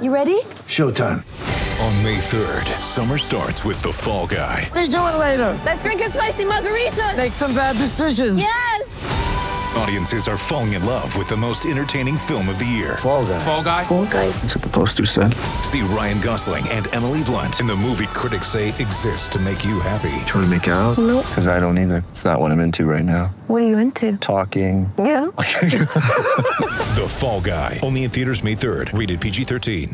You ready? Showtime. On May 3rd, summer starts with The Fall Guy. Let's do it later. Let's drink a spicy margarita. Make some bad decisions. Yes. Audiences are falling in love with the most entertaining film of the year. Fall Guy. Fall Guy? Fall Guy. That's what the poster said. See Ryan Gosling and Emily Blunt in the movie critics say exists to make you happy. Trying to make it out? Nope. Because I don't either. It's not what I'm into right now. What are you into? Talking. Yeah. The Fall Guy. Only in theaters May 3rd. Rated PG-13.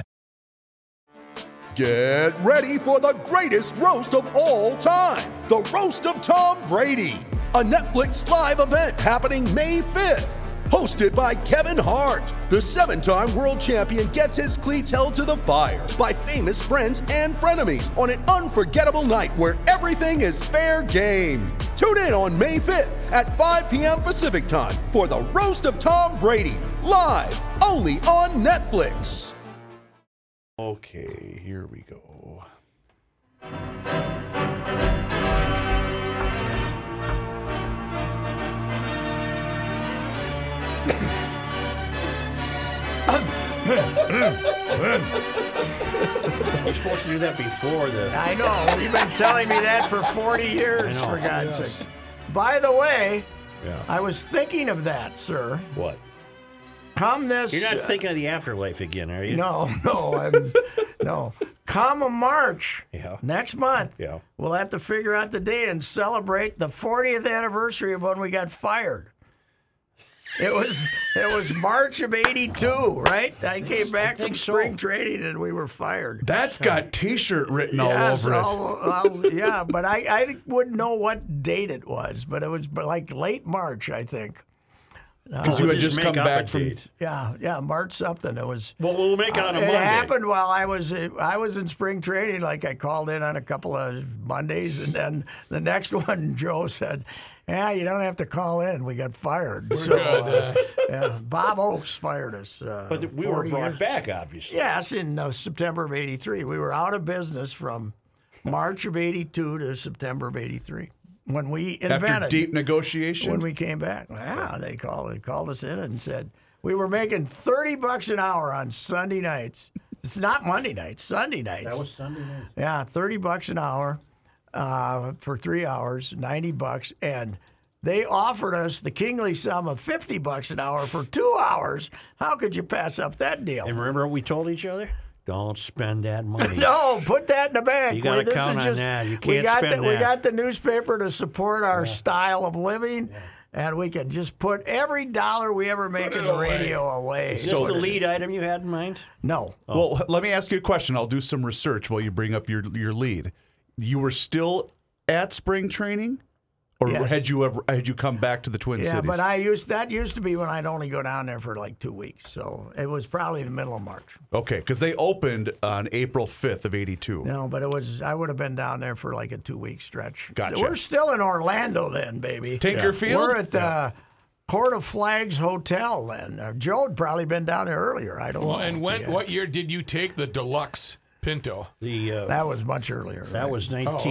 Get ready for the greatest roast of all time, the Roast of Tom Brady, a Netflix live event happening May 5th. Hosted by Kevin Hart, the 7-time world champion gets his cleats held to the fire by famous friends and frenemies on an unforgettable night where everything is fair game. Tune in on May 5th at 5 p.m. Pacific time for the Roast of Tom Brady, live only on Netflix. Okay, here we go. You're supposed to do that before the... I know. You've been telling me that for 40 years, for God's sake. By the way, I was thinking of that, sir. What? Come this... You're not thinking of the afterlife again, are you? No. No. Come March, next month, we'll have to figure out the day and celebrate the 40th anniversary of when we got fired. It was March of '82, right? I came back from spring training and we were fired. That's got T-shirt written all over it. Yeah, but I wouldn't know what date it was, but it was like late March, I think. Because you had just come back from... Yeah, March something. It was. Well, we'll make it on a Monday. It happened while I was in spring training. Like I called in on a couple of Mondays, and then the next one, Joe said, "Yeah, you don't have to call in. We got fired." Bob Oakes fired us. But we were brought back, obviously. Yes, in September of '83. We were out of business from March of '82 to September of '83. When we invented, after deep negotiation, when we came back, they called us in and said we were making $30 an hour on Sunday nights. It's not Monday nights, Sunday nights. That was Sunday night. Yeah, $30 an hour for 3 hours, $90, and they offered us the kingly sum of $50 an hour for 2 hours. How could you pass up that deal? And remember what we told each other? Don't spend that money. No, put that in the bank. You got to count on that. You can't spend that. We got the newspaper to support our style of living, and we can just put every dollar we ever make in the radio away. Is this the lead item you had in mind? No. Well, let me ask you a question. I'll do some research while you bring up your lead. You were still at spring training? Or had you come back to the Twin Cities? Yeah, but that used to be when I'd only go down there for like 2 weeks. So it was probably the middle of March. Okay, because they opened on April 5th of '82. No, but I would have been down there for like a 2-week stretch. Gotcha. We're still in Orlando then, baby. Tinker Field? We're at the Court of Flags Hotel then. Joe had probably been down there earlier. I don't know. Well, and what year did you take the deluxe Pinto? That was much earlier. That was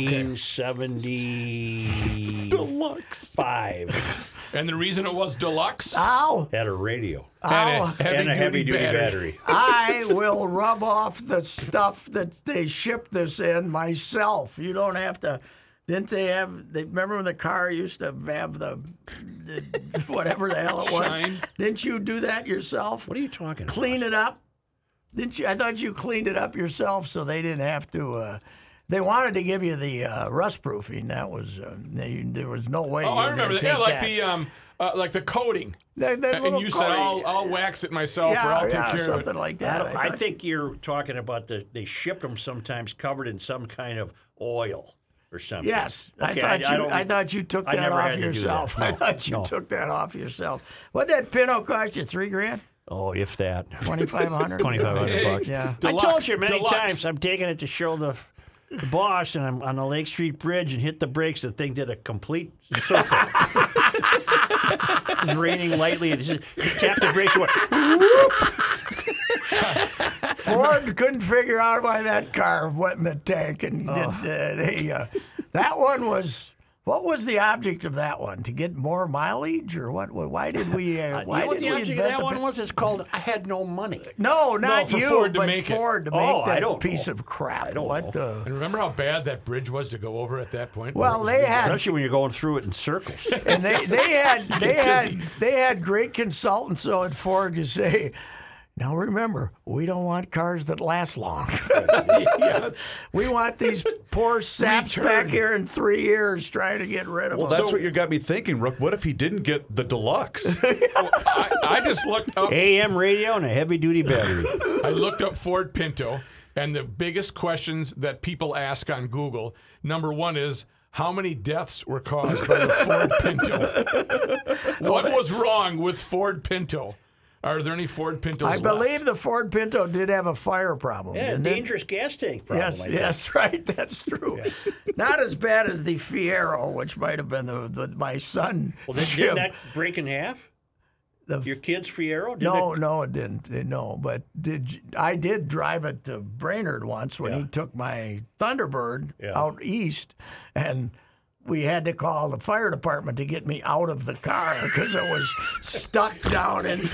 1970. Deluxe 5. And the reason it was deluxe? Ow! Had a radio. And a heavy-duty battery. I will rub off the stuff that they shipped this in myself. You don't have to. Didn't they remember when the car used to have the whatever the hell it was? Shine. Didn't you do that yourself? What are you talking about? Clean it up? Didn't you? I thought you cleaned it up yourself so they didn't have to. They wanted to give you the rust proofing. That was there was no way. I remember that. Yeah, like the coating. And you said I'll wax it myself, or I'll take care of it. Something like that. I think you're talking about they shipped them sometimes covered in some kind of oil or something. Yes, okay, I thought you took that off yourself. I thought you took that off yourself. What did that Pinto cost you? $3,000? Oh, if that. 2,500. $2,500. Yeah. Deluxe, I told you many times I'm taking it to show the boss, and I'm on the Lake Street Bridge and hit the brakes. The thing did a complete circle. It was raining lightly, and you tapped the brakes and went whoop. Ford couldn't figure out why that car went in the tank, and that one was What was the object of that one? To get more mileage, or what? Why did we? You know Why what did the we object of invent that the one was? It's called "I Had No Money." No, not for you, Ford to but make it. Ford to make I that don't piece know. of crap. I don't what? know. And remember how bad that bridge was to go over at that point? Well, they had, Especially when you're going through it in circles. and they had great consultants though at Ford to say, now remember, we don't want cars that last long. We want these poor saps back here in 3 years trying to get rid of Well, them. that's what you got me thinking, Rook. What if he didn't get the deluxe? I just looked up. AM radio and a heavy-duty battery. I looked up Ford Pinto, and the biggest questions that people ask on Google, number one is, how many deaths were caused by the Ford Pinto? What was wrong with Ford Pinto? Are there any Ford Pintos I left? believe the Ford Pinto did have a fire problem. Yeah, didn't it? dangerous gas tank problem. Yes, I think. yes, right. That's true. Not as bad as the Fiero, which might have been my son. Well, didn't Jim. that break in half? Your kid's Fiero? No, it didn't. No, but I did drive it to Brainerd once when he took my Thunderbird out east, and we had to call the fire department to get me out of the car because I was stuck down in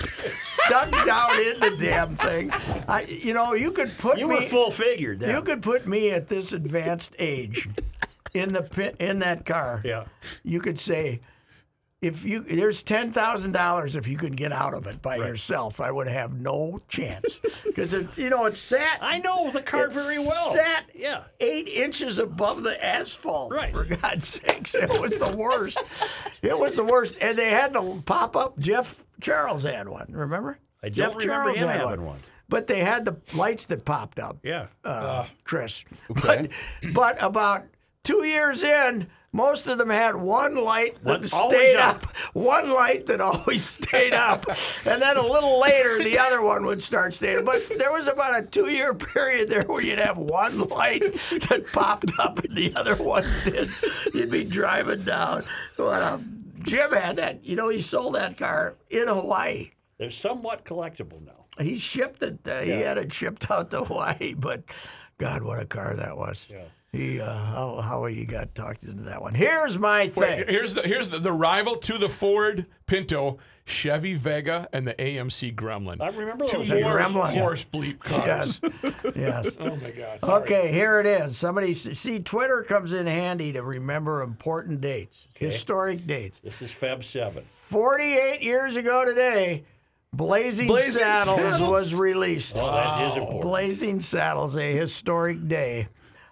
the damn thing. You could put You me. were full figured then. You could put me at this advanced age in that car. Yeah. You could say, there's $10,000 if you could get out of it by yourself, I would have no chance because it sat. I know the car very well. Sat Yeah. 8 inches above the asphalt. Right. For God's sakes, it was the worst. It was the worst, and they had the pop up. Jeff Charles had one. Remember? I don't Jeff remember Charles him had having one. But they had the lights that popped up. Yeah. Chris. But about 2 years in, most of them had one light that stayed up. One light that always stayed up. And then a little later, the other one would start staying up. But there was about a 2-year period there where you'd have one light that popped up and the other one did. You'd be driving down. Jim had that. He sold that car in Hawaii. They're somewhat collectible now. He shipped it. He had it shipped out to Hawaii. But, God, what a car that was. Yeah. How he got talked into that one. Here's my thing. Wait, here's the rival to the Ford Pinto, Chevy Vega and the AMC Gremlin. I remember Two those. more Gremlin. horse bleep cars. Yes. Oh my God. Sorry. Okay, here it is. Somebody see Twitter comes in handy to remember important dates, historic dates. This is Feb 7. 48 years ago today, Blazing Saddles was released. Oh, that is important. Blazing Saddles, a historic day.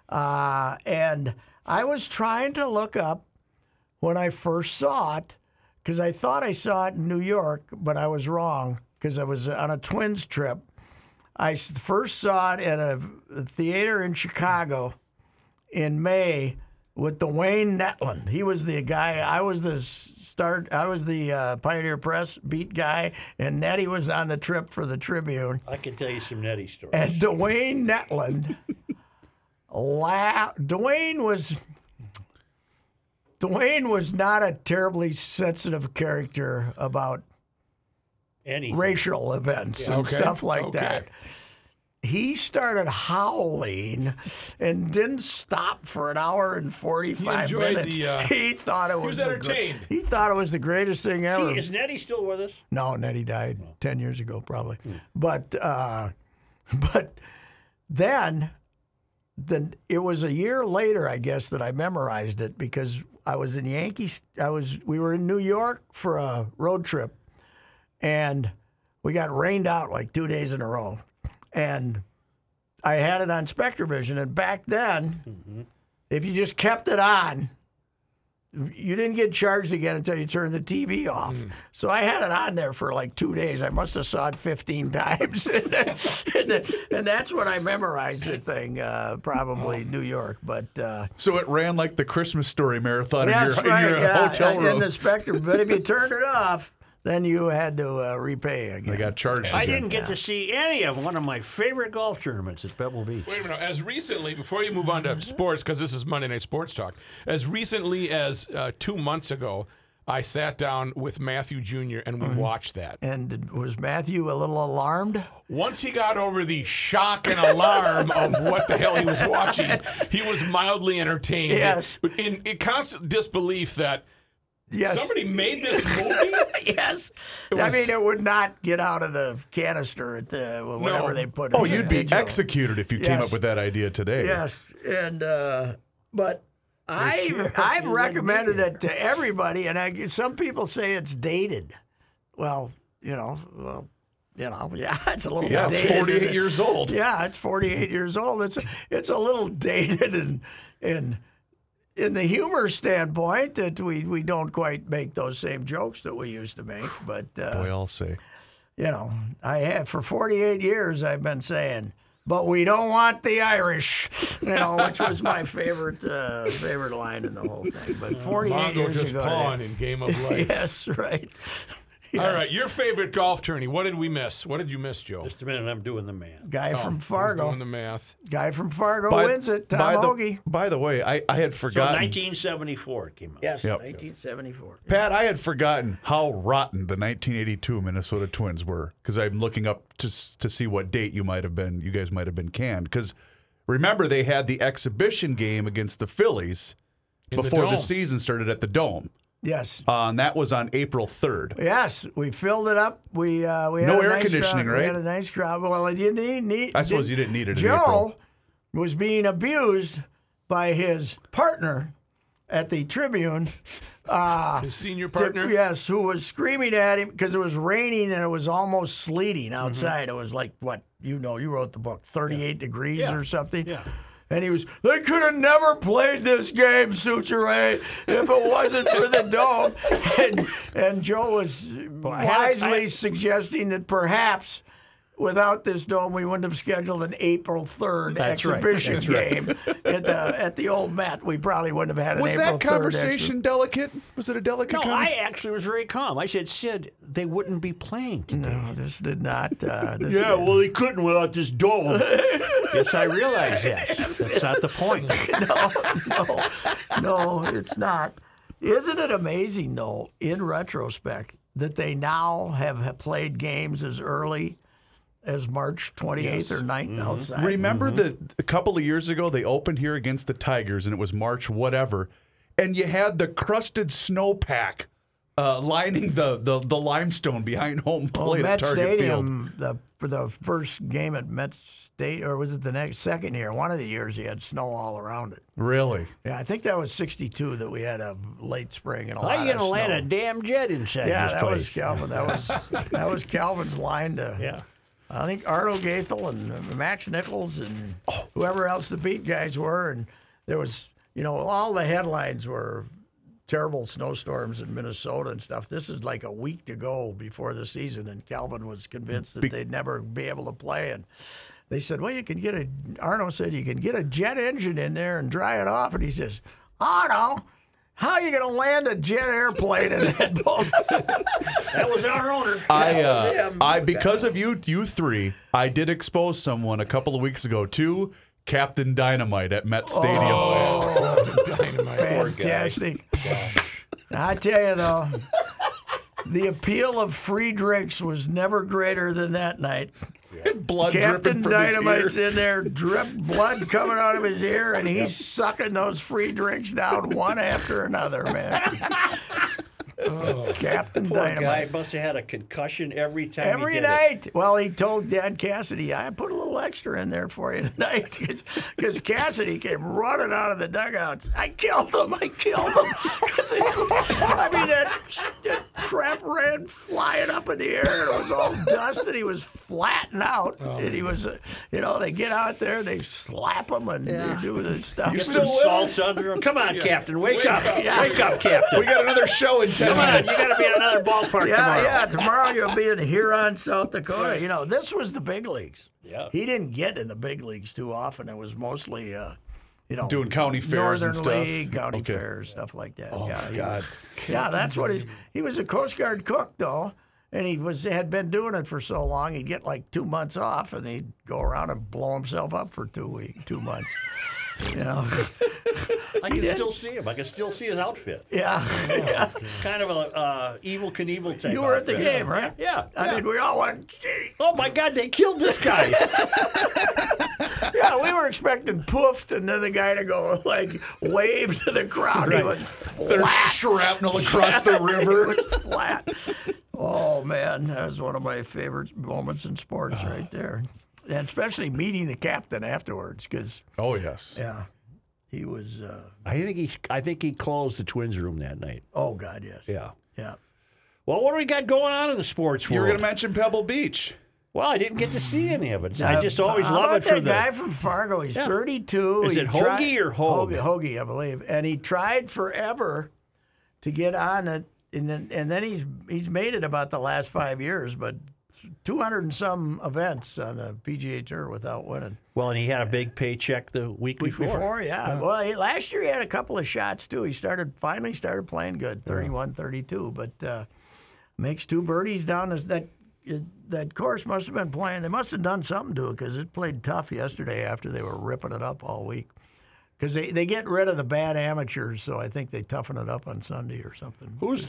And I was trying to look up when I first saw it, because I thought I saw it in New York, but I was wrong, because I was on a Twins trip. I first saw it at a theater in Chicago in May with Dwayne Netlin. He was the guy. I was the Pioneer Press beat guy, and Nettie was on the trip for the Tribune. I can tell you some Nettie stories. And Dwayne Netlin, Dwayne was not a terribly sensitive character about Anything. racial events and stuff like that. He started howling and didn't stop for an hour and 45 enjoyed minutes. the, He thought it was entertained. He thought it was the greatest thing ever. See, is Nettie still with us? No, Nettie died 10 years ago, probably. But then it was a year later, I guess, that I memorized it because I was in Yankees. We were in New York for a road trip, and we got rained out like 2 days in a row. And I had it on SpectraVision, and back then, if you just kept it on, you didn't get charged again until you turned the TV off. So I had it on there for like 2 days. I must have saw it 15 times. and that's when I memorized the thing, probably New York. But So it ran like the Christmas Story marathon in that's your right, hotel room. in the Spectrum. But if you turned it off, then you had to repay again. They got charged. I again. didn't get to see any of one of my favorite golf tournaments at Pebble Beach. Wait a minute. As recently, before you move on to sports, because this is Monday Night Sports Talk, as recently as 2 months ago, I sat down with Matthew Jr. and we watched that. And was Matthew a little alarmed? Once he got over the shock and alarm of what the hell he was watching, he was mildly entertained. Yes. In constant disbelief that Yes. somebody made this movie? Yes. was- I mean, it would not get out of the canister at the whatever No. they put. Oh, in you'd the be digital. executed if you came Yes. up with that idea today. Yes, and but I've recommended it to everybody, and some people say it's dated. Well, yeah, it's a little Yeah, dated. it's 48 years old. Yeah, it's 48 years old. It's a little dated, and in the humor standpoint, that we don't quite make those same jokes that we used to make. But Boy, I'll say. I have for 48 years I've been saying, but we don't want the Irish, which was my favorite line in the whole thing. But 48 Mongo years just ago, pawn in Game of Life. yes, right. All right, your favorite golf tourney. What did we miss? What did you miss, Joe? Just a minute, I'm doing the math. Guy from Fargo. Doing the math. Guy from Fargo wins it. Tom Hoagie. By the way, I had So forgotten. 1974 it came out. Yes, Yep. 1974. Pat, I had forgotten how rotten the 1982 Minnesota Twins were because I'm looking up to see what date you guys might have been canned. Because remember, they had the exhibition game against the Phillies In before the Dome. season started at the Dome. Yes. And that was on April 3rd. Yes, we filled it up. We had No a air nice conditioning, crowd. right? We had a nice crowd. Well, I didn't need. I suppose you didn't need it in Joe April. was being abused by his partner at the Tribune. His senior partner? Yes, who was screaming at him because it was raining and it was almost sleeting outside. It was like what you wrote the book, 38 degrees or something. Yeah. And he was, they could have never played this game, Suchere, if it wasn't for the Dome. And Joe was wisely suggesting that perhaps without this Dome, we wouldn't have scheduled an April 3rd That's right. exhibition That's right. game at the old Met. We probably wouldn't have had an Was April that 3rd conversation delicate? Was it a delicate No, I conversation? actually was very calm. I said, Sid, they wouldn't be playing today. No, this did not. He couldn't without this dome. Yes, I realize that. That's not the point. No, it's not. Isn't it amazing, though, in retrospect, that they now have played games as early as March 28th or 9th outside? Remember a couple of years ago, they opened here against the Tigers, and it was March whatever, and you had the crusted snowpack lining the limestone behind home plate Met at Target Field. Stadium, for the first game at Met State, or was it the second year? One of the years he had snow all around it. Really? Yeah, I think that was 62 that we had a late spring and a lot How of you gonna snow. land a damn jet inside Yeah, this that place? was Calvin. That was Calvin's line to. Yeah. I think Arno Gaethel and Max Nichols and whoever else the beat guys were, and there was, all the headlines were terrible snowstorms in Minnesota and stuff. This is like a week to go before the season, and Calvin was convinced that they'd never be able to play. And they said, well, Arno said you can get a jet engine in there and dry it off. And he says, Arno, how are you going to land a jet airplane in that boat? That was our owner. I because of you three, I did expose someone a couple of weeks ago to Captain Dynamite at Met Stadium. Dynamite. Fantastic. I tell you, though, the appeal of free drinks was never greater than that night. Blood Captain dripping from Dynamite's his ear. in there, blood coming out of his ear, and he's sucking those free drinks down one after another, man. Captain Poor Dynamite. guy must have had a concussion every time Every he did night. Well, he told Dan Cassidy, I put a little extra in there for you tonight. Because Cassidy came running out of the dugouts. I killed him. 'Cause that crap ran flying up in the air. It was all dust, and he was flattened out. And he was, they get out there, they slap him, and they do the stuff. Get some salt under him. Come on, Captain. Wake up. Wake up, Captain. We got another show in 10 Come on. minutes. You got to be in another ballpark tomorrow. Yeah, tomorrow you'll be in Huron, South Dakota. This was the big leagues. Yeah. He didn't get in the big leagues too often. It was mostly, Doing county fairs Northern and stuff. League, county Okay. fairs, stuff like that. Oh, yeah, my God. that's what he was a Coast Guard cook, though. And he had been doing it for so long, he'd get like 2 months off, and he'd go around and blow himself up for 2 months. You know? I can still see him. I can still see his outfit. Yeah. Kind of a Evil Knievel type. You were at the outfit. game, right? Yeah. I mean, we all went, gee. Oh my God, they killed this guy. Yeah, we were expecting poofed and then the guy to go, like, wave to the crowd. He Right. was There's flat. shrapnel across the It river. was flat. Oh, man, that was one of my favorite moments in sports right there. And especially meeting the captain afterwards because, Oh, yes. yeah, he was, I think he closed the Twins room that night. oh, God, yes. Yeah. Yeah. Well, what do we got going on in the sports You world? were going to mention Pebble Beach. Well, I didn't get to see any of it. I just always How love about it for that the guy from Fargo. He's Yeah. 32. Is He it Hoagie or Hogue? Hoagie, I believe. And he tried forever to get on it, and then he's made it about the last 5 years, but 200 and some events on the PGA Tour without winning. Well, and he had a big paycheck the week before. Yeah. Well, last year he had a couple of shots too. He finally started playing good, 31, 32, but makes 2 birdies down that course. Must have been playing. They must have done something to it because it played tough yesterday after they were ripping it up all week. Because they get rid of the bad amateurs, so I think they toughen it up on Sunday or something. Who's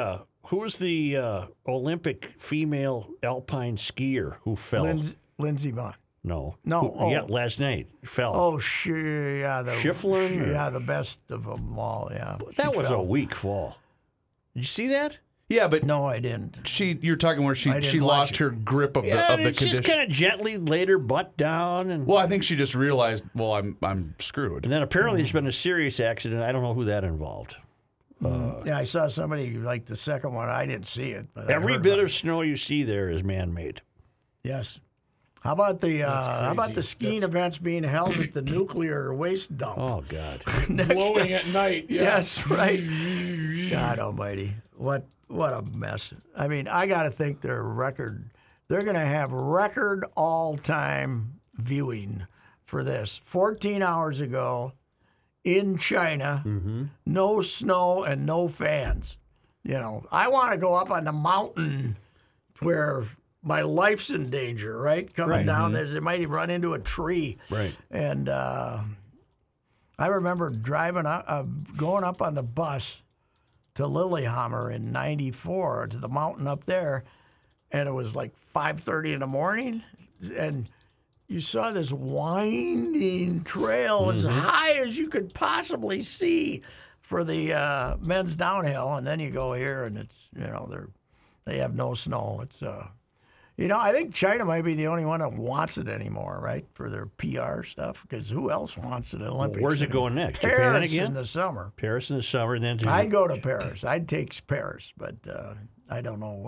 the Olympic female alpine skier who fell? Lindsey Vonn. No. No, Yeah, oh. last night fell. Oh, sure, yeah. Schifflin or- Yeah, the best of them all, yeah. that She was fell. a weak fall. Did you see that? Yeah, but No, I didn't. you're talking where I she didn't lost watch her grip of the it's condition. just kind of gently laid her butt down, and Well, I think she just realized, well, I'm screwed. then apparently there's been a serious accident. I don't know who that involved. Yeah, I saw somebody like the second one. I didn't see it. But I Every heard bit about of snow you see there is man-made. Yes. How about the skiing events being held at the nuclear waste dump? Oh God! Blowing at night. Yeah. Yes, right. God Almighty, what a mess! I mean, I got to think they're going to have record all-time viewing for this. 14 hours ago in China, no snow and no fans. You know, I want to go up on the mountain where my life's in danger, right? Coming down there, they might run into a tree. Right. And I remember driving up, going up on the bus to Lillehammer in '94 to the mountain up there, and it was like 5:30 in the morning, and you saw this winding trail as high as you could possibly see for the men's downhill, and then you go here, and it's they have no snow. It's I think China might be the only one that wants it anymore, right, for their PR stuff. Because who else wants it? Olympics. where's it going next? Japan Paris again? in the summer. Paris in the summer, and then to I'd go to Paris. I'd take Paris, but I don't know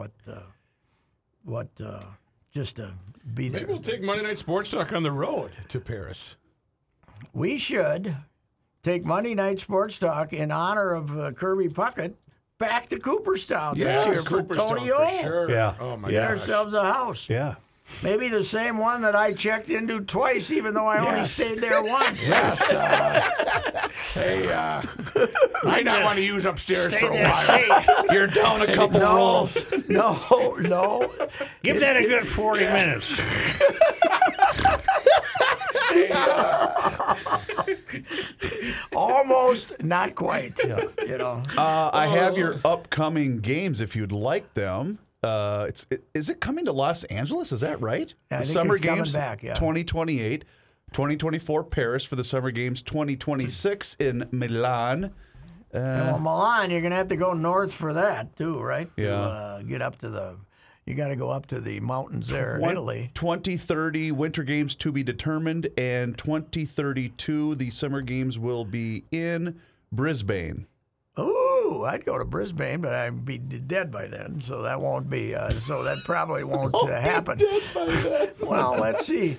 what just to be there. Maybe we'll take Monday Night Sports Talk on the road to Paris. We should take Monday Night Sports Talk in honor of Kirby Puckett back to Cooperstown this year for Cooperstown Tony O. for sure. Yeah. Oh my Yeah. Get gosh. ourselves a house. yeah. Maybe the same one that I checked into twice, even though I only stayed there once. Hey, I not want to use upstairs for a there, while. stay. You're down a couple rolls. No. Give that a good 40 minutes. Almost, not quite. You know. I have your upcoming games if you'd like them. Is it coming to Los Angeles? Is that right? Yeah, I the think Summer it's coming Games back, yeah. 2028, 2024 Paris for the Summer Games 2026 in Milan. Well, Milan, you're going to have to go north for that too, right? Yeah. To get up to you got to go up to the mountains there in Italy. 2030 Winter Games to be determined, and 2032 the Summer Games will be in Brisbane. Ooh, I'd go to Brisbane, but I'd be dead by then, so that won't be. So that probably won't happen. Well, let's see.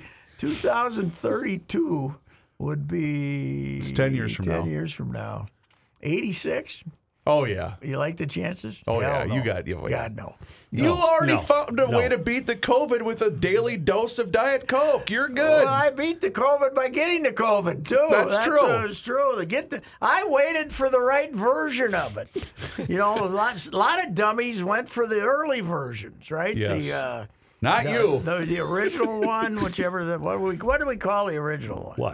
2032 would be. It's 10 years from now. 10 years from now. 86. Oh yeah. You like the chances? Oh yeah. Hell no. You got. God no. You already No. found a way to beat the COVID with a daily dose of Diet Coke. You're good. Well, I beat the COVID by getting the COVID too. That's true. It's true. I waited for the right version of it. You know, a lot of dummies went for the early versions, right? Yes. Not you. The original one, whichever. What do we call the original one? What?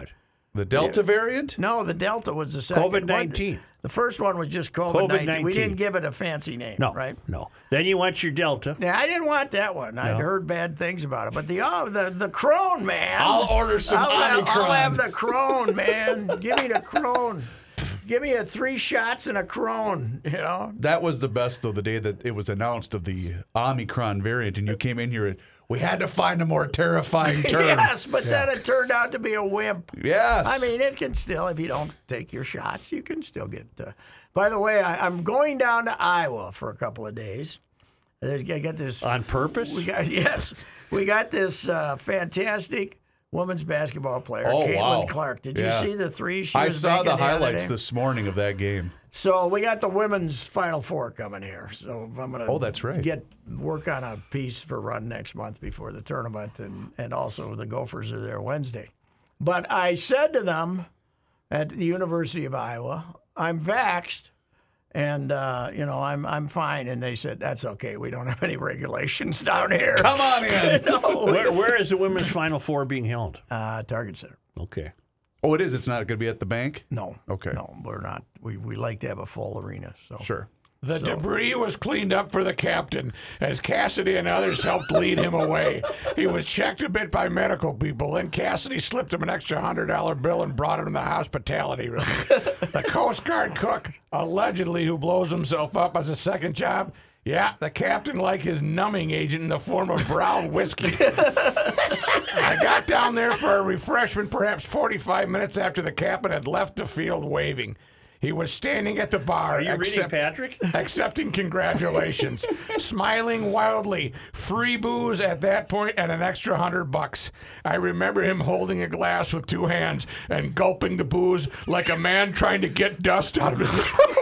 The Delta variant? No, the Delta was the second. COVID-19. The first one was just COVID-19. COVID-19. We didn't give it a fancy name, No, right? no. Then you want your Delta. Yeah, I didn't want that one. I'd heard bad things about it. But the Crone, man. I'll order some I'll Omicron. have the Crone, man. Give me the Crone. Give me 3 shots and a Crone, you know? That was the best, though, the day that it was announced of the Omicron variant, and you came in here and we had to find a more terrifying term. Yes, but then it turned out to be a wimp. Yes. I mean, it can still, if you don't take your shots, you can still get. By the way, I'm going down to Iowa for a couple of days. I got this On purpose? We got this fantastic women's basketball player, Oh, Caitlin wow. Clark. Did Yeah. you see the 3 she I was saw making the other highlights day? this morning of that game. So we got the women's Final Four coming here. So I'm going to that's right. work on a piece for Run next month before the tournament, and also the Gophers are there Wednesday. But I said to them at the University of Iowa, I'm vaxxed, and I'm fine. And they said, that's okay. We don't have any regulations down here. Come on in. Where is the women's Final Four being held? Target Center. Okay. Oh, it is? It's not going to be at the bank? No. Okay. No, we're not. We like to have a full arena. So. Sure. The debris was cleaned up for the captain as Cassidy and others helped lead him away. He was checked a bit by medical people, then Cassidy slipped him an extra $100 bill and brought him to the hospitality room. The Coast Guard cook, allegedly who blows himself up as a second job, yeah, the captain liked his numbing agent in the form of brown whiskey. I got down there for a refreshment perhaps 45 minutes after the captain had left the field waving. He was standing at the bar. Are you reading Patrick? Accepting congratulations, smiling wildly. Free booze at that point and an extra $100. I remember him holding a glass with 2 hands and gulping the booze like a man trying to get dust out of his throat.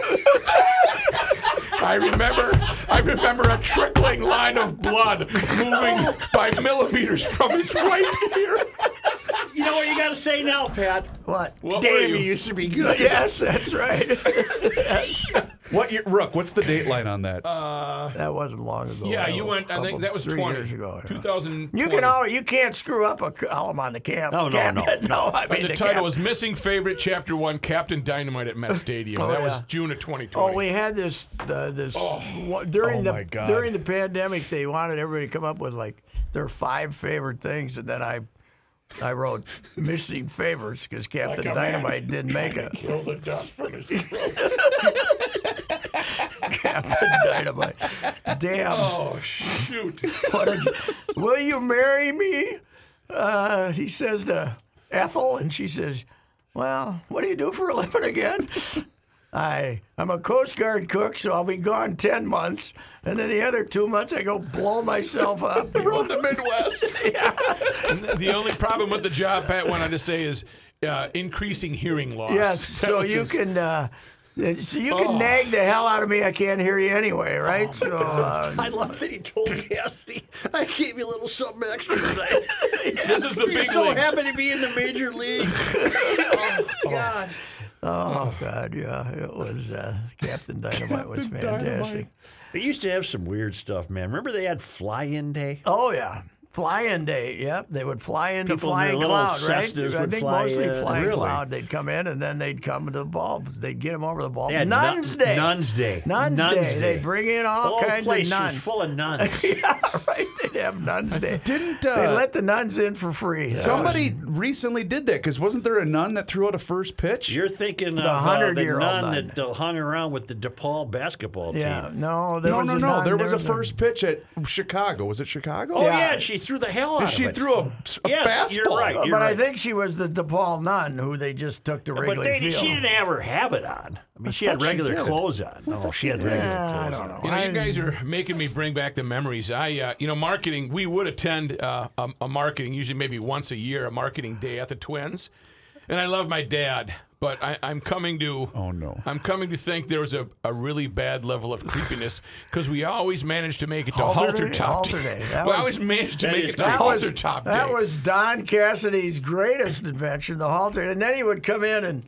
I remember a trickling line of blood moving by millimeters from his right ear. You know what you got to say now, Pat? What? Damn, you used to be good. Yes, that's right. What year, Rook, what's the date line on that? That wasn't long ago. Yeah, you went. I think that was 3 20 years ago. Yeah. 2000. You can't screw up a column on the camp. No. No, I mean The title was Missing Favorite, Chapter 1, Captain Dynamite at Met Stadium. That was June of 2020. Oh, we had this during my God. during the pandemic. They wanted everybody to come up with like their 5 favorite things, and then I wrote missing favorites because Captain Like a man Dynamite didn't make it. Kill the dust from his throat. Captain Dynamite. Damn. Oh, shoot. Will you marry me? He says to Ethel, and she says, well, what do you do for a living again? I'm a Coast Guard cook, so I'll be gone 10 months. And then the other 2 months, I go blow myself up. From the Midwest. Yeah. The only problem with the job, Pat, wanted to say is increasing hearing loss. Yes, so you can nag the hell out of me. I can't hear you anyway, right? So, I love that he told Cassidy, I gave you a little something extra tonight. This is the You're big so leagues. happy to be in the major league. Oh, God. oh God, yeah, it was Captain Dynamite was fantastic. They used to have some weird stuff, man. Remember they had Fly-In Day? Oh yeah. Fly-in day, yep. They would fly into People in their Flying little Cloud, right? Cessnas I would think fly mostly in. Flying Really? Cloud. They'd come in and then they'd come to the ball. They'd get them over the ball. They had Nuns Day. Nuns Day. Nuns Nuns Day. Day. They'd bring in all The whole kinds place of was nuns. full of nuns. Yeah, right. They'd have Nuns Day. Didn't They let the nuns in for free. somebody recently did that? Because wasn't there a nun that threw out a first pitch? You're thinking The of the 100-year-old nun nun. that hung around with the DePaul basketball team. Yeah, no, there was a no. nun. There was a first pitch at Chicago. Was it Chicago? Oh, Yeah. yeah, she threw the hell out of She it. threw a Yes, fastball. you're right. You're But I right. think she was the DePaul nun who they just took to But Wrigley she Field. didn't have her habit on. I mean, she had thought she regular did. clothes on. No, she had regular I clothes don't on. know. You guys are making me bring back the memories. Marketing, we would attend a marketing, usually maybe once a year, a marketing day at the Twins. And I love my dad, but I'm coming to... Oh, no. I'm coming to think there was a really bad level of creepiness because we always managed to make it to Halter Halter Day? Top Halter Day. Day. That We was- always managed to that make is it to great. Halter Top Day. That was Don Cassidy's greatest invention, the halter. And then he would come in and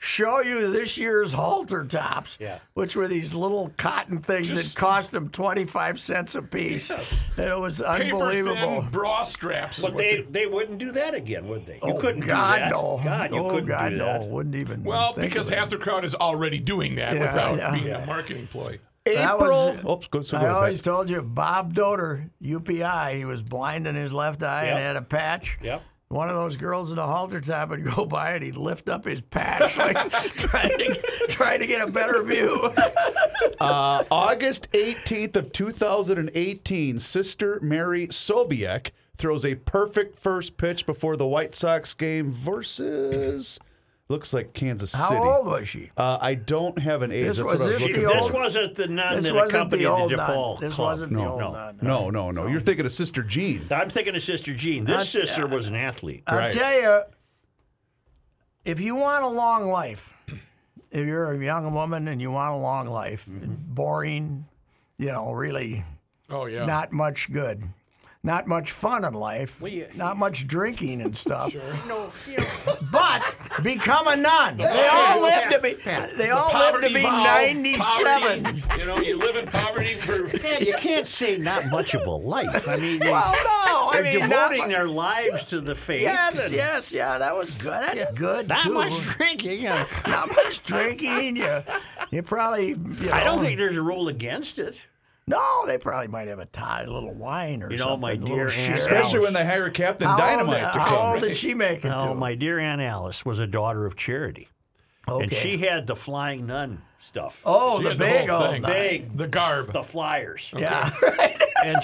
show you this year's halter tops, which were these little cotton things that cost them 25 cents a piece. Yes. And it was Paper unbelievable. thin bra straps. Is But what they wouldn't do that again, would they? You Oh, couldn't God, do that. no. God, you oh, couldn't God, do no. that. Wouldn't even. Well, think because of it. half the crowd is already doing that Yeah, without yeah. being a marketing ploy. That April. was- Oops, go, so I go ahead, always Pat. told you, Bob Doder, UPI, he was blind in his left eye and Yep. had a patch. Yep. One of those girls in a halter top would go by and he'd lift up his patch, like trying to get a better view. August 18th of 2018, Sister Mary Sobiek throws a perfect first pitch before the White Sox game versus, looks like Kansas City. How old was she? I don't have an age. This That's was what I was this looking the for. This old- wasn't the nun This that wasn't accompanied the the old DePaul nun. This club. wasn't the old nun. No. You're thinking of Sister Jean. I'm thinking of Sister Jean. This sister was an athlete. I'll tell you, if you want a long life, if you're a young woman and you want a long life, boring, really Oh, yeah. not much good. Not much fun in life. Not much drinking and stuff. But become a nun. They all live to be. They all live to be 97. Poverty. You live in poverty for. You can't say not much of a life. I mean, Well, no, I they're mean, not devoting mu- their lives to the faith. Yes, and yes, yeah. That was good. That's good Not too. much drinking. Not much drinking. You probably. I don't think there's a rule against it. No, they probably might have a little wine or You know, something. my a little dear Aunt sherry. Especially when they hire Captain Dynamite to How come. old did she make it No, to? my dear Aunt Alice was a daughter of charity. Okay. And she had the flying nun stuff. Oh, She the had big whole old thing. nun. Big, The garb. the flyers. Yeah. And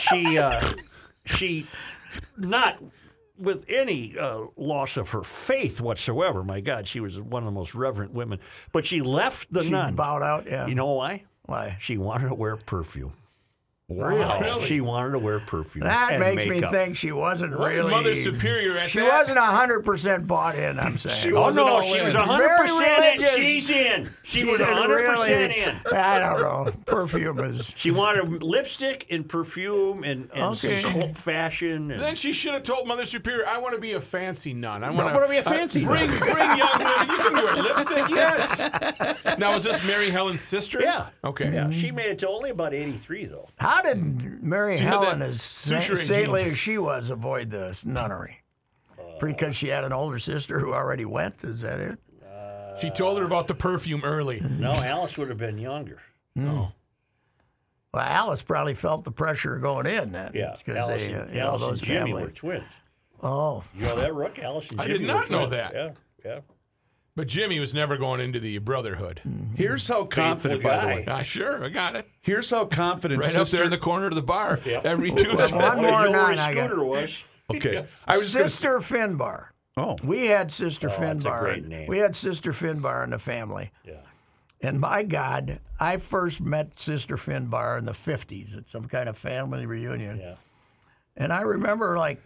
she, not with any loss of her faith whatsoever. My God, she was one of the most reverent women. But she left the She nun. bowed out. Yeah. You know why? Why? She wanted to wear perfume. Really? She wanted to wear perfume. That and makes me makeup. think she wasn't really. Mother Superior at She that. wasn't 100% bought in. I'm saying. She Oh wasn't no, all she in. was Very 100% in. religious. She's in. She was didn't 100% really- in. I don't know. Perfume is. She wanted lipstick and perfume and Okay. some cult fashion. And Then she should have told Mother Superior, "I want to be a fancy nun. I want wanna be a fancy bring young women. You can wear lipstick, yes." Now, was this Mary Helen's sister? yeah. Okay. Yeah, she made it to only about 83, though. How did Mary So you know Helen, that as suturing saintly genes. as she was, avoid the nunnery? Because she had an older sister who already went. Is that it? She told her about the perfume early. No, Alice would have been younger. Well, Alice probably felt the pressure going in then. Yeah, 'cause Alice, they, and, you know, Alice those and Jimmy family. were twins. Oh, You know that, Rook? Alice and I Jimmy did were not know twins. that. Yeah, yeah. But Jimmy was never going into the brotherhood. Here's how confident, by the guy. way. Sure, I got it. Here's how confident Right up there Sister. in the corner of the bar every Well, Tuesday. one Well, more you know where nun I got. Scooter was. Okay. Yes. I was just gonna Sister Finbar. Oh. We had Sister that's a Finbar. great name. We had Sister Finbar in the family. Yeah. And my God, I first met Sister Finbar in the 50s at some kind of family reunion. Yeah. And I remember like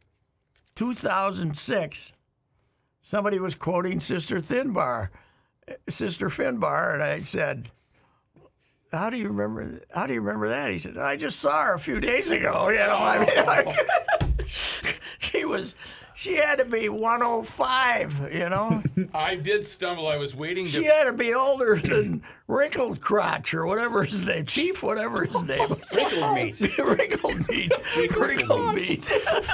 2006, somebody was quoting Sister Finbar, and I said, How do you remember that? He said, I just saw her a few days ago. You know, I mean, like, she had to be 105, you know? I did stumble. I was waiting She to. had to be older than Wrinkled Crotch or whatever his name, Chief, whatever his name was. Wrinkled meat. Wrinkled meat. Wrinkled meat.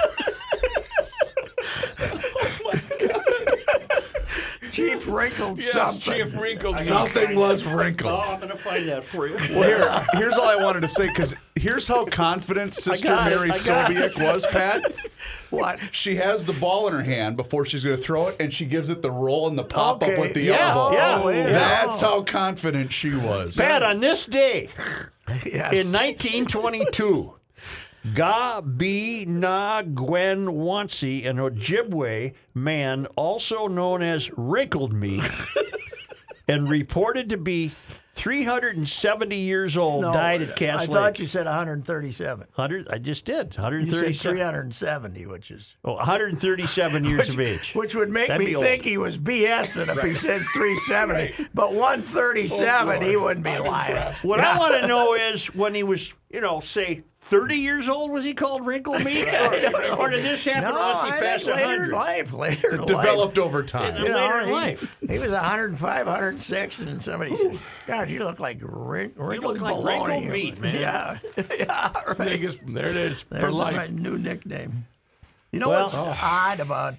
Chief Wrinkled Yes, something. Chief Wrinkled. Something was Oh, wrinkled. I'm going to find that for you. Well, here's all I wanted to say, because here's how confident Sister got it, Mary I got Sobiek was, Pat. What? She has the ball in her hand before she's going to throw it, and she gives it the roll and the pop up Okay, with the yeah, elbow. yeah. That's how confident she was. Pat, on this day Yes. in 1922, Gabi Na Gwen Wansi, an Ojibwe man also known as Wrinkled Meat, and reported to be 370 years old, No, died at Cass I Lake. thought you said 137. 100, I just did. You said 137. 370, which is 137 years of age. which would make That'd me be old. think he was BSing if he said 370. But 137, he wouldn't be lying. What I want to know is when he was, say 30 years old was he called Wrinkle Meat? or did this happen once he passed later in 100? life. Later in life. Developed over time. Later in life. He was 105, 106, and somebody said, "God, you look like wrinkled look like bologna." wrinkled meat, man. Yeah, yeah, right. There it is for There's life. my new nickname. You know Well- what's odd about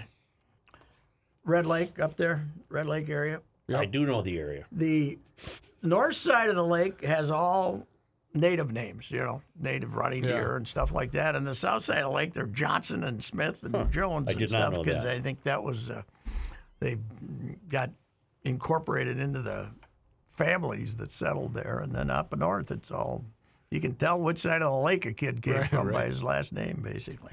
Red Lake up there, Red Lake area? I do know the area. The north side of the lake has all native names, native running deer and stuff like that. And the south side of the lake, they're Johnson and Smith and Jones I and did not stuff know because that. I think that was they got incorporated into the families that settled there. And then up north, it's all you can tell which side of the lake a kid came from by his last name, basically.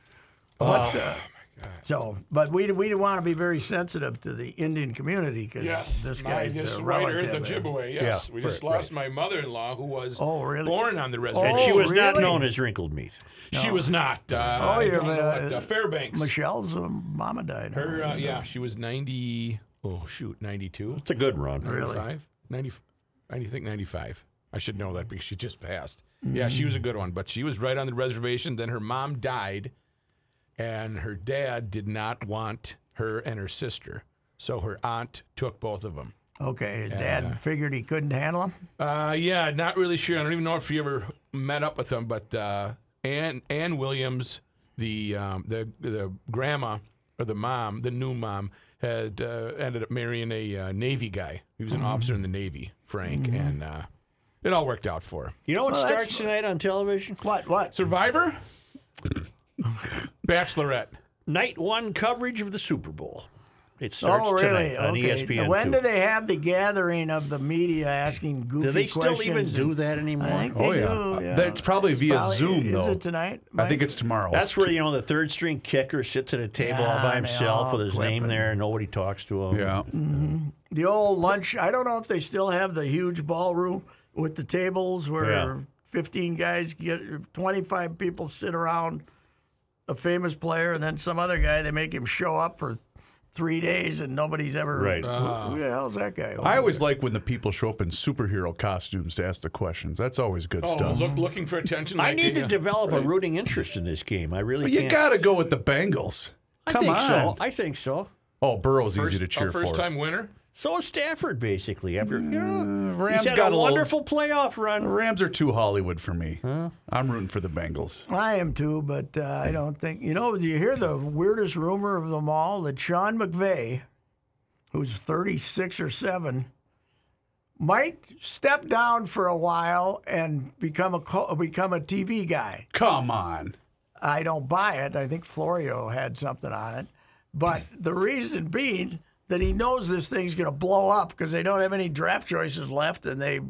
But we want to be very sensitive to the Indian community because this guy's a White Earth relative. Ojibwe. Yes, Yeah, we just lost my mother-in-law who was really? born on the reservation. And she was not really? known as Wrinkled Meat. She was not. I you're don't know what, Fairbanks. Michelle's mama died. Her, she was 90. Oh shoot, 92. It's a good run. 95? 90, I think 95. I should know that because she just passed. Yeah, she was a good one, but she was right on the reservation. Then her mom died, and her dad did not want her and her sister, so her aunt took both of them. Okay, Dad figured he couldn't handle them? Yeah, not really sure. I don't even know if he ever met up with them, but Ann Williams, the grandma or the mom, the new mom, had ended up marrying a Navy guy. He was an officer in the Navy, Frank, and it all worked out for her. You know what starts tonight on television? What? Survivor? Bachelorette. Night one coverage of the Super Bowl. It starts Oh, really? tonight on ESPN2. When do they have the gathering of the media asking goofy Do they questions? still even do that anymore? I think they do, yeah. That's probably via Zoom, though. Is it tonight? I think it's tomorrow. That's where, the third string kicker sits at a table all by and they himself all with his name clipping. there and nobody talks to him. Yeah. The old lunch. I don't know if they still have the huge ballroom with the tables where 15 guys 25 people sit around a famous player and then some other guy. They make him show up for 3 days and nobody's ever. Right. Who the hell's that guy? I always like when the people show up in superhero costumes to ask the questions. That's always good stuff. Looking for attention. I like need the, to develop a rooting interest in this game. I really But you can't. got to go with the Bengals. Come on. I think so. Oh, Burrow's easy to cheer for. First-time winner. So is Stafford, basically. After Rams he's had got a a wonderful playoff run. The Rams are too Hollywood for me. I'm rooting for the Bengals. I am too, but I don't think. Do you hear the weirdest rumor of them all? That Sean McVay, who's 36 or 7, might step down for a while and become a TV guy. Come on. I don't buy it. I think Florio had something on it. But the reason being that he knows this thing's going to blow up because they don't have any draft choices left, and they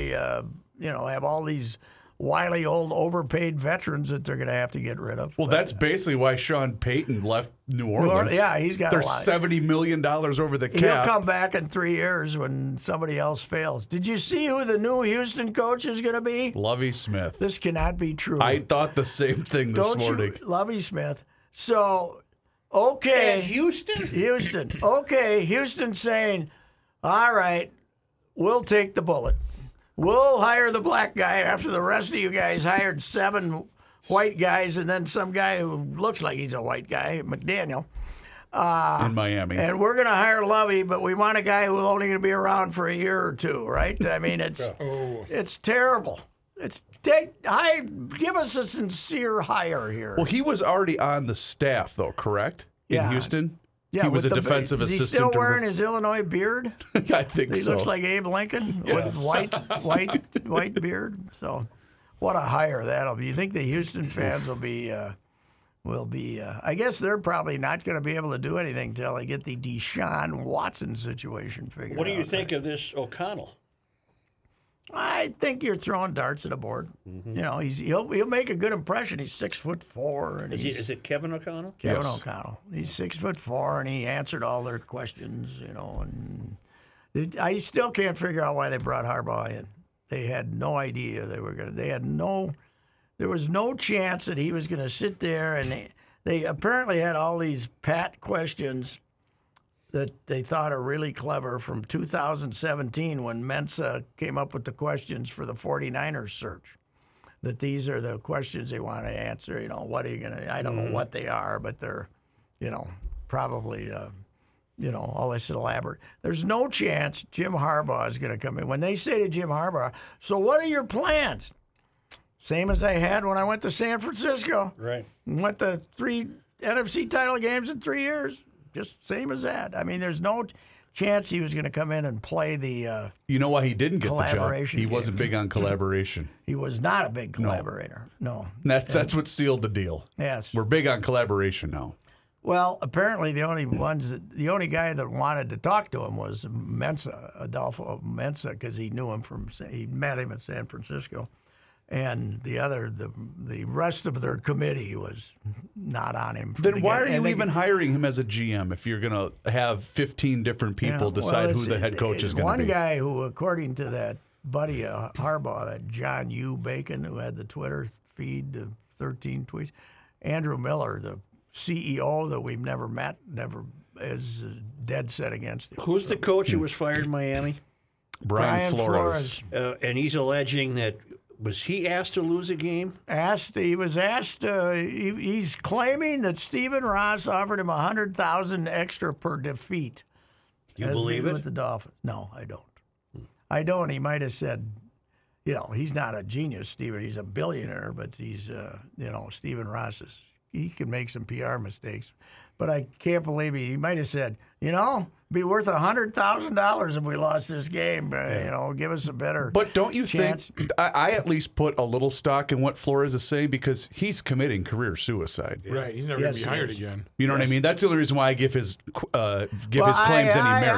have all these wily old overpaid veterans that they're going to have to get rid of. Well, that's basically why Sean Payton left New Orleans. Yeah, he's got They're a lot. $70 million over the He'll cap. come back in 3 years when somebody else fails. Did you see who the new Houston coach is going to be? Lovie Smith. This cannot be true. I thought the same thing this morning. Lovie Smith. So, okay. And Houston? Houston. Okay, Houston saying, all right, we'll take the bullet. We'll hire the black guy after the rest of you guys hired 7 white guys and then some guy who looks like he's a white guy, McDaniel. In Miami. And we're going to hire Lovey, but we want a guy who's only going to be around for a year or two, right? I mean, it's terrible. Give us a sincere hire here. Well, he was already on the staff, though, correct? Yeah. In Houston? Yeah, he was a with defensive Is he assistant. still wearing his Illinois beard? I think He so. looks like Abe Lincoln with white beard. So, what a hire that'll be. You think the Houston fans will be? I guess they're probably not going to be able to do anything till they get the Deshaun Watson situation figured out. What do you think of this O'Connell? I think you're throwing darts at a board. He'll make a good impression. He's 6'4", and Is it Kevin O'Connell? Kevin Yes. O'Connell. He's 6'4", and he answered all their questions. And I still can't figure out why they brought Harbaugh in. They had no idea they were going to. There was no chance that he was going to sit there, and they apparently had all these pat questions that they thought are really clever from 2017 when Mensa came up with the questions for the 49ers search. that these are the questions they want to answer. You know, what are you going to, I don't know what they are, but they're, you know, probably, you know, all this elaborate. There's no chance Jim Harbaugh is going to come in. When they say to Jim Harbaugh, so what are your plans? Same as I had when I went to San Francisco. Right. Went to 3 NFC title games in 3 years. Just same as that. I mean, there's no chance he was going to come in and play the You know why he didn't get the job? collaboration He game. wasn't big on collaboration. He was not a big collaborator. No. That's what sealed the deal. Yes. We're big on collaboration now. Well, apparently the only guy that wanted to talk to him was Mensa, Adolfo Mensa, because he knew him he met him at San Francisco, and the rest of their committee was not on him. Then why are you even hiring him as a GM if you're going to have 15 different people decide who the head coach is going to be? One guy who, according to that buddy Harbaugh, that John U. Bacon, who had the Twitter feed, 13 tweets, Andrew Miller, the CEO that we've never met, is dead set against him. Who's the coach who was fired in Miami? Brian Flores. And he's alleging that, was he asked to lose a game? He was asked. He's claiming that Stephen Ross offered him $100,000 extra per defeat. You believe it? With the Dolphins? No, I don't. I don't. He might have said, you know, he's not a genius, Stephen. He's a billionaire, but he's, you know, Stephen Ross he can make some PR mistakes. But I can't believe he might have said, you know, be worth $100,000 if we lost this game. You know, give us a better. But don't you chance. think I at least put a little stock in what Flores is saying because he's committing career suicide. Right. He's never going to be hired again. You know what I mean? That's the only reason why I give his claims any merit.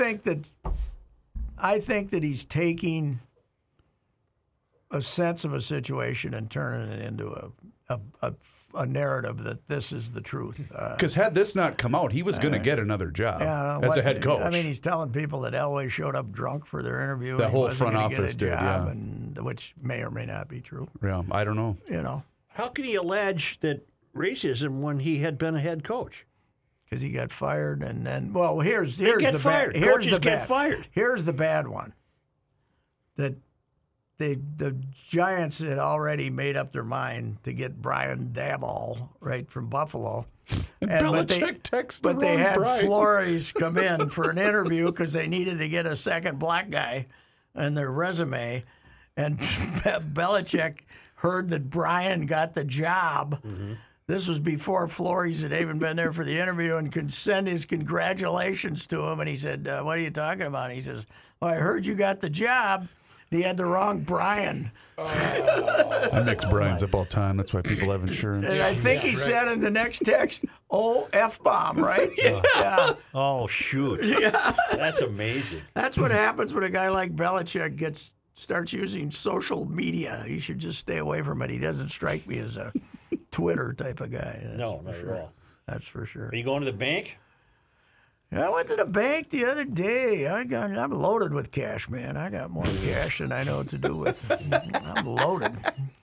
I think that he's taking a sense of a situation and turning it into a narrative that this is the truth. Because had this not come out, he was going to get another job as a head coach. I mean, he's telling people that Elway showed up drunk for their interview. The whole he front wasn't gonna office get a did, job, yeah. and which may or may not be true. Yeah, I don't know. You know, How can he allege that racism when he had been a head coach? because he got fired, and then here's They get the fired. bad. Here's Coaches the get bad. fired. Here's the bad one. That the Giants had already made up their mind to get Brian Daboll right from Buffalo. Belichick texted the But they wrong had Brian. Flores come in for an interview because they needed to get a second black guy in their resume. And Belichick heard that Brian got the job. Mm-hmm. This was before Flores had even been there for the interview and could send his congratulations to him. And he said, what are you talking about? He says, well, I heard you got the job. He had the wrong Brian. I mix Brian's up all the time. That's why people have insurance. And I think he said in the next text, oh, F-bomb, right? Yeah. Oh, shoot. That's amazing. That's what happens when a guy like Belichick starts using social media. He should just stay away from it. He doesn't strike me as a Twitter type of guy. No, not at all. That's for sure. Are you going to the bank? I went to the bank the other day. I'm loaded with cash, man. I got more cash than I know what to do with. I'm loaded.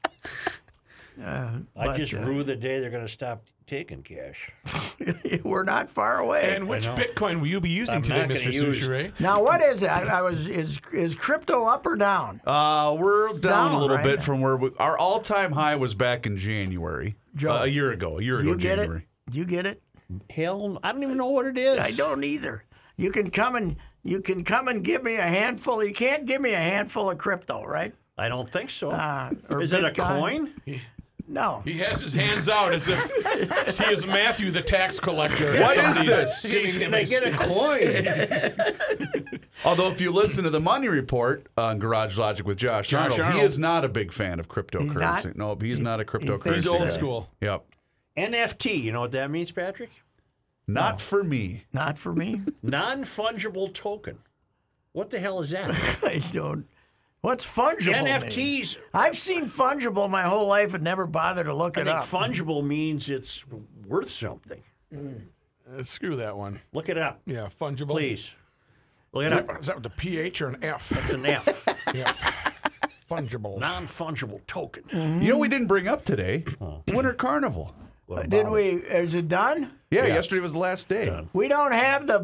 I just rue the day they're going to stop taking cash. We're not far away. And which Bitcoin will you be using today, Mr. Souchere? Now, what is it? Is crypto up or down? We're down a little right? bit from where our all-time high was back in January. Joe, a year ago, you get January. it? Do you get it? Hell, I don't even know what it is. I don't either. You can come and give me a handful. You can't give me a handful of crypto, right? I don't think so. Or Is it a Bitcoin. coin? No. He has his hands out as if he is Matthew the tax collector. What is Somebody's this? giving him Can I his- get a coin? Although, if you listen to the Money Report on Garage Logic with Josh Arnold, he Arnold. is not a big fan of cryptocurrency. not? No, he's not a cryptocurrency. He's old guy. school. Yep. NFT, you know what that means, Patrick? Not for me. Not for me. Non-fungible token. What the hell is that? I don't. What's fungible? mean? NFTs. I've seen fungible my whole life and never bothered to look I it think up. fungible means it's worth something. Screw that one. Look it up, Yeah, fungible. please. Look Is it up. that, is that with a PH or an F? It's an F. Yeah. Fungible. Non-fungible token. You know, we didn't bring up today Winter Carnival. Did we? Is it done? Yeah, yesterday was the last day. We don't have the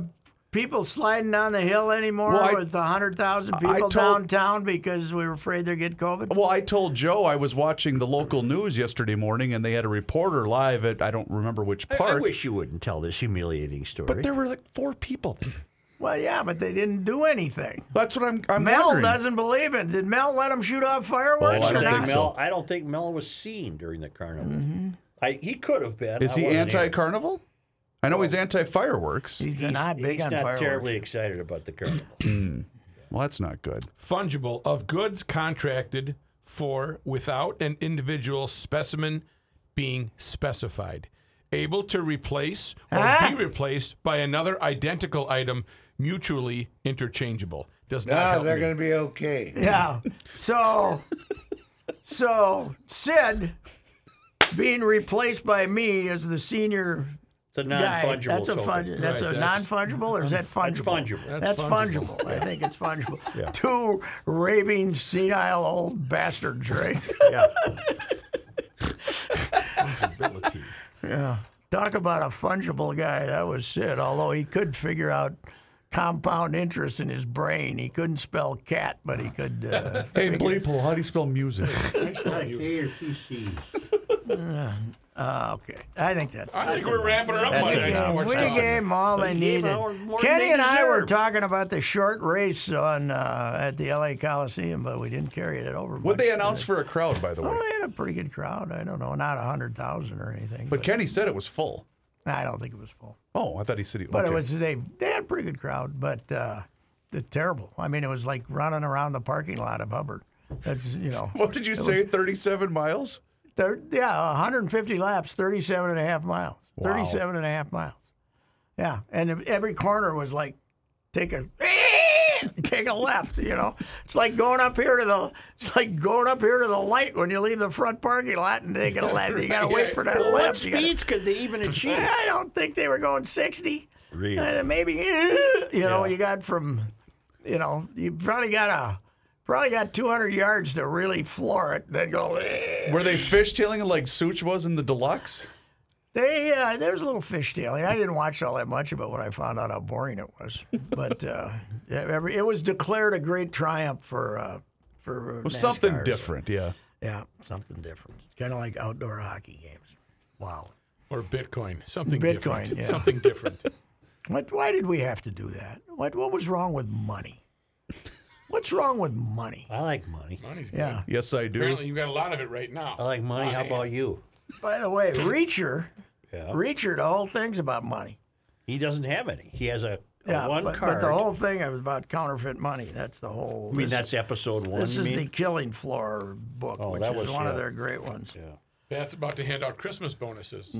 people sliding down the hill anymore with 100,000 people downtown because we were afraid they'd get COVID? Well, I told Joe I was watching the local news yesterday morning, and they had a reporter live at, I don't remember which park. I wish you wouldn't tell this humiliating story. But there were like 4 people there. Well, yeah, but they didn't do anything. That's what I'm Mel wondering. doesn't believe it. Did Mel let them shoot off fireworks or not? I don't think Mel was seen during the carnival. He could have been. Is he anti-carnival? I know he's anti-fireworks. He's not big on not fireworks. terribly excited about the carnival. Well, that's not good. Fungible of goods contracted for without an individual specimen being specified. Able to replace or be replaced by another identical item, mutually interchangeable. Does not help they're me. going to be okay. Yeah. So Sid being replaced by me as the senior It's a non-fungible guy, that's a token. that's a non-fungible, or is that fungible? fungible. That's fungible. I think it's fungible. 2 raving, senile old bastards, right? Yeah. Yeah. Talk about a fungible guy. That was Sid, although he could figure out compound interest in his brain. He couldn't spell cat, but he could. Hey, Bleeple, how do you spell music? Okay. I think that's. I think we're wrapping her up That's Monday it. Night Yeah, Sports we Talk. gave them all they needed. more than Kenny they and I were deserve. talking about the short race on at the LA Coliseum, but we didn't carry it over. What'd they much. announce for a crowd, by the way? Well, they had a pretty good crowd. I don't know, not 100,000 or anything. But Kenny said it was full. I don't think it was full. Oh, I thought he said he. But okay. it was they had a pretty good crowd, but it's terrible. I mean, it was like running around the parking lot of Hubbard. That's What did you say? 37 miles? 150 laps, 37 and a half miles. Wow. 37 and a half miles. Yeah, and every corner was like take a left. It's like going up here to the light when you leave the front parking lot and taking a left. You got to wait for that What left. speeds could they even achieve? I don't think they were going 60. Really? Maybe you got from you probably got 200 yards to really floor it, then go. Were they fishtailing like Such was in the deluxe? There's a little fishtailing. I didn't watch all that much of it when I found out how boring it was. But it was declared a great triumph for NASCAR, Something so- different, yeah. Yeah, something different. Kind of like outdoor hockey games. Wow. Or Bitcoin. Something Bitcoin, different. yeah. Something different. Why did we have to do that? What was wrong with money? What's wrong with money? I like money. Money's good. Yeah. Yes, I do. Apparently, you've got a lot of it right now. I like money. How about you? By the way, Reacher, Yeah. the whole thing's about money. He doesn't have any. He has a one but card. the whole thing was about counterfeit money. That's the whole. I mean, that's episode 1. This you is mean? the Killing Floor book, Oh, which that is was, one of yeah. their great ones. Yeah. That's about to hand out Christmas bonuses.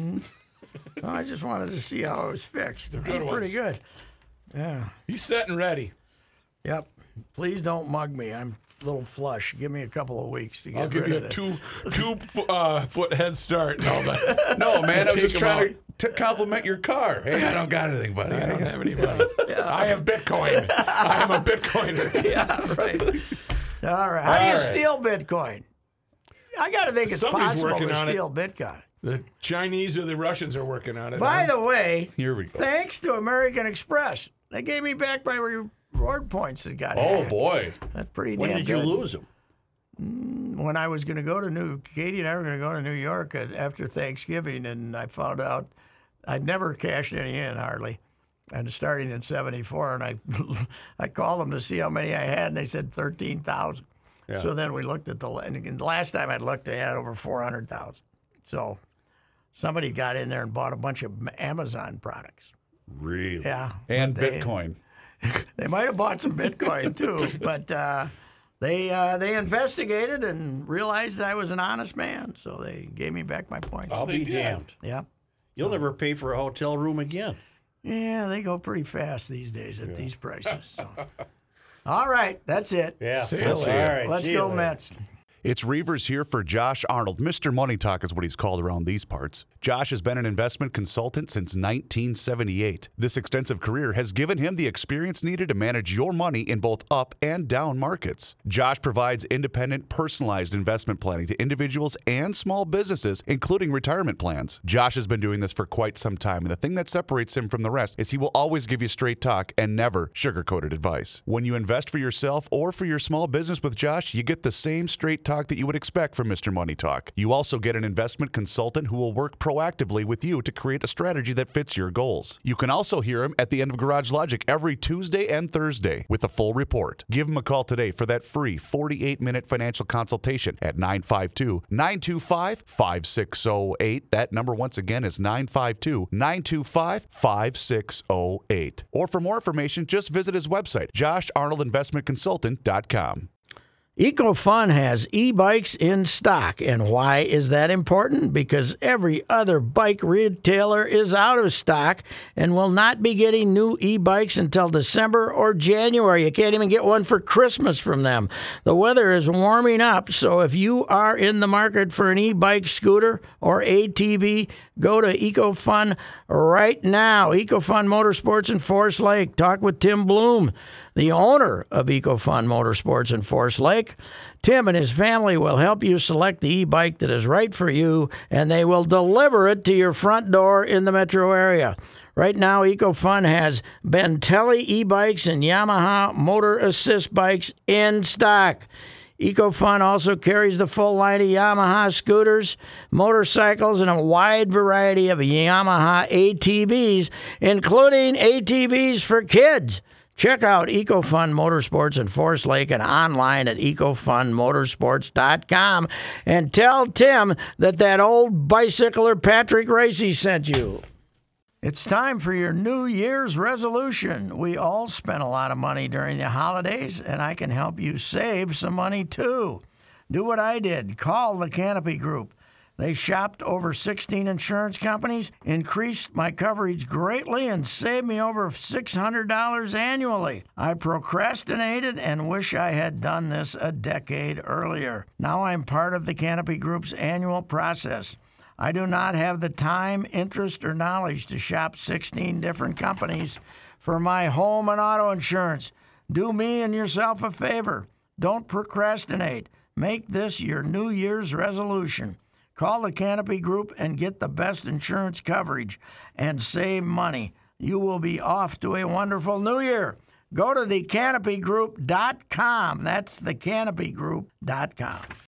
I just wanted to see how it was fixed. good Pretty ones. good. Yeah. He's set and ready. Yep. Please don't mug me. I'm a little flush. Give me a couple of weeks to get I'll give rid you of a it. two-foot head start and all that. No, man, I was Take just him trying to compliment your car. Hey, I don't got anything, buddy. I don't have any money. I have Bitcoin. I am a Bitcoiner. Yeah, right. All right. How do you steal Bitcoin? I got to think it's Somebody's possible working to on it. steal Bitcoin. The Chinese or the Russians are working on it. By the way, Here we go. thanks to American Express, they gave me back my reward points that got Oh, hacked. boy. That's pretty When damn did you good. lose them? When I was going to go to Katie and I were going to go to New York after Thanksgiving, and I found out I'd never cashed any in hardly. And starting in '74, and I called them to see how many I had, and they said 13,000. Yeah. So then we looked at and the last time I looked, they had over 400,000. So somebody got in there and bought a bunch of Amazon products. Really? Yeah, And but they- Bitcoin. They might have bought some Bitcoin too, but they investigated and realized that I was an honest man, so they gave me back my points. I'll They be did. damned. Yeah, You'll never pay for a hotel room again. yeah, they go pretty fast these days at these prices. So. All right, that's it. Yeah. See ya All later. right. Let's see you go later. Mets. It's Reavers here for Josh Arnold. Mr. Money Talk is what he's called around these parts. Josh has been an investment consultant since 1978. This extensive career has given him the experience needed to manage your money in both up and down markets. Josh provides independent, personalized investment planning to individuals and small businesses, including retirement plans. Josh has been doing this for quite some time, and the thing that separates him from the rest is he will always give you straight talk and never sugar-coated advice. When you invest for yourself or for your small business with Josh, you get the same straight talk that you would expect from Mr. Money Talk. You also get an investment consultant who will work proactively with you to create a strategy that fits your goals. You can also hear him at the end of Garage Logic every Tuesday and Thursday with a full report. Give him a call today for that free 48-minute financial consultation at 952-925-5608. That number once again is 952-925-5608. Or for more information, just visit his website, JoshArnoldInvestmentConsultant.com. EcoFun has e-bikes in stock. And why is that important? Because every other bike retailer is out of stock and will not be getting new e-bikes until December or January. You can't even get one for Christmas from them. The weather is warming up, so if you are in the market for an e-bike, scooter, or ATV, go to EcoFun right now. EcoFun Motorsports in Forest Lake. Talk with Tim Bloom, the owner of EcoFun Motorsports in Forest Lake. Tim and his family will help you select the e-bike that is right for you, and they will deliver it to your front door in the metro area. Right now, EcoFun has Bentelli e-bikes and Yamaha Motor Assist bikes in stock. EcoFun also carries the full line of Yamaha scooters, motorcycles, and a wide variety of Yamaha ATVs, including ATVs for kids. Check out EcoFun Motorsports in Forest Lake and online at ecofunmotorsports.com and tell Tim that old bicycler Patrick Racy sent you. It's time for your New Year's resolution. We all spend a lot of money during the holidays, and I can help you save some money too. Do what I did. Call the Canopy Group. They shopped over 16 insurance companies, increased my coverage greatly, and saved me over $600 annually. I procrastinated and wish I had done this a decade earlier. Now I'm part of the Canopy Group's annual process. I do not have the time, interest, or knowledge to shop 16 different companies for my home and auto insurance. Do me and yourself a favor. Don't procrastinate. Make this your New Year's resolution. Call the Canopy Group and get the best insurance coverage and save money. You will be off to a wonderful new year. Go to thecanopygroup.com. That's thecanopygroup.com.